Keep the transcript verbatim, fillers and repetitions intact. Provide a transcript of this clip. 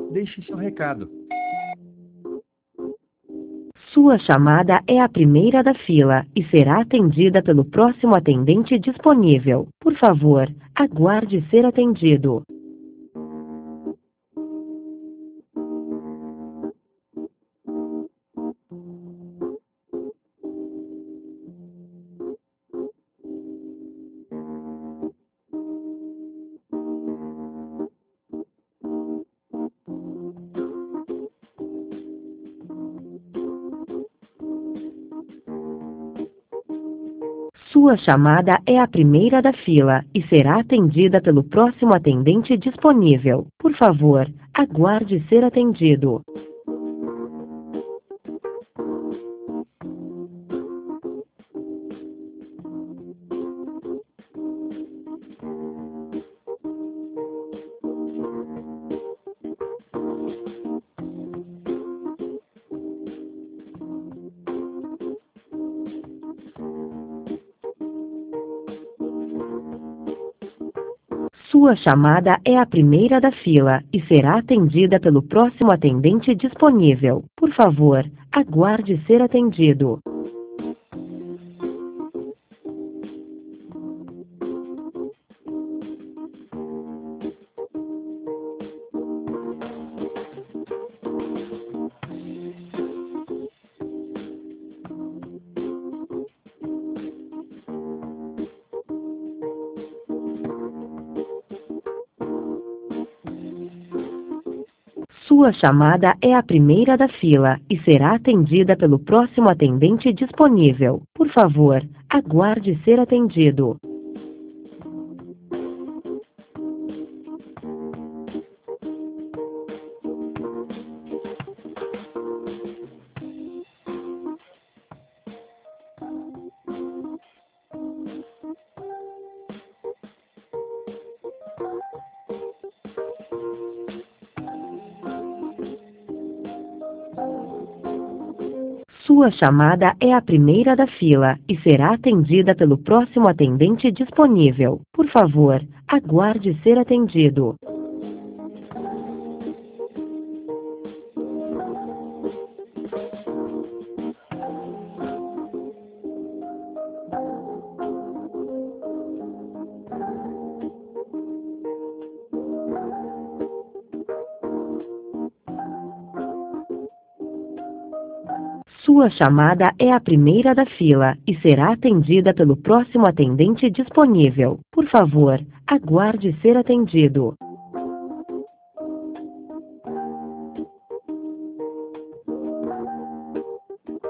Deixe seu recado. Sua chamada é a primeira da fila e será atendida pelo próximo atendente disponível. Por favor, aguarde ser atendido. Sua chamada é a primeira da fila e será atendida pelo próximo atendente disponível. Por favor, aguarde ser atendido. Sua chamada é a primeira da fila e será atendida pelo próximo atendente disponível. Por favor, aguarde ser atendido. Sua chamada é a primeira da fila e será atendida pelo próximo atendente disponível. Por favor, aguarde ser atendido. Sua chamada é a primeira da fila e será atendida pelo próximo atendente disponível. Por favor, aguarde ser atendido. Sua chamada é a primeira da fila e será atendida pelo próximo atendente disponível. Por favor, aguarde ser atendido.